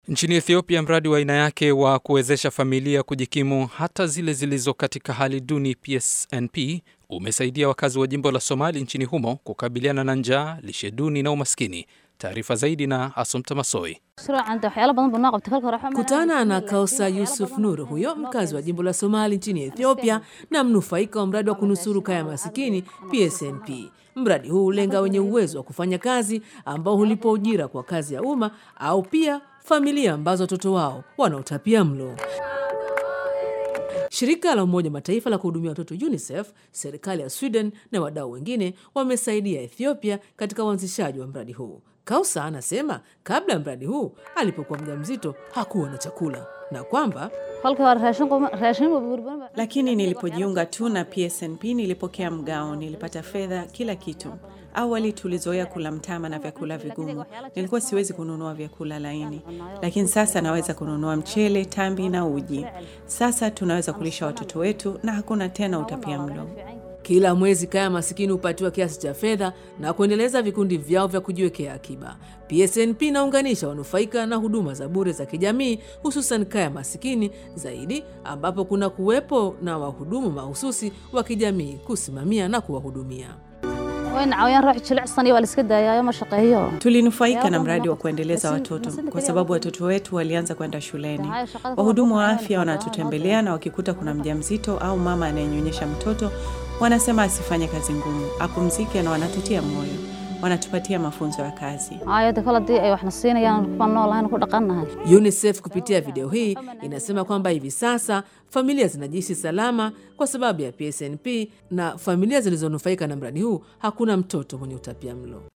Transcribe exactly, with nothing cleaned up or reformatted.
Nchini Ethiopia, mradi wa aina yake wa kuwezesha familia kujikimu hata zile zilizo katika hali duni P S N P umesaidia wakazi wa jimbo la Somali nchini humo kukabiliana na njaa, lishe duni na umaskini. Taarifa zaidi na Assumpta Massoi. Kutana na Kausa Yusuf Nur, huyo mkazi wa jimbo la Somali nchini Ethiopia na mnufaika wa mradi wa kunusuru kaya masikini P S N P. Mradi huu ulenga wenye uwezo wa kufanya kazi ambao hulipo ujira kwa kazi ya umma au pia familia ambazo watoto wao wanautapia mlo. Shirika la Umoja Mataifa la kuhudumia watoto UNICEF, serikali ya Sweden na wadau wengine wamesaidia Ethiopia katika uanzishaji wa mradi huu. Kausa anasema kabla mradi huu alipokuwa mjamzito hakuwa na chakula na kwamba lakini nilipojiunga tu na P S N P nilipokea mgao, nilipata fedha, kila kitu. Awali tulizoea kula mtama na vyakula vigumu. Nilikuwa siwezi kununua vyakula laini. Lakini sasa naweza kununua mchele, tambi na uji. Sasa tunaweza kulisha watoto wetu na hakuna tena utapiamlo. Kila mwezi kaya masikini hupatiwa kiasi cha fedha na kuendeleza vikundi vyao vya kujiwekea akiba. P S N P inaunganisha wanufaika na huduma za bure za kijamii, hususan kaya masikini zaidi, ambapo kuna kuwepo na wahudumu mahususi wa kijamii kusimamia na kuwahudumia. Tulinufaika na mradi wa kuendeleza watoto kwa sababu watoto wetu walianza kwenda shuleni. Wahudumu wa afya wanatutembelea na wakikuta kuna mjamzito au mama anayenyonyesha mtoto, wanasema asifanye kazi ngumu, apumzike, na wanatutia moyo. Wanatupatia mafunzo ya kazi. UNICEF kupitia video hii inasema kwamba hivi sasa familia zinajihisi salama kwa sababu ya P S N P, na familia zilizonufaika na mradi huu hakuna mtoto mwenye utapiamlo.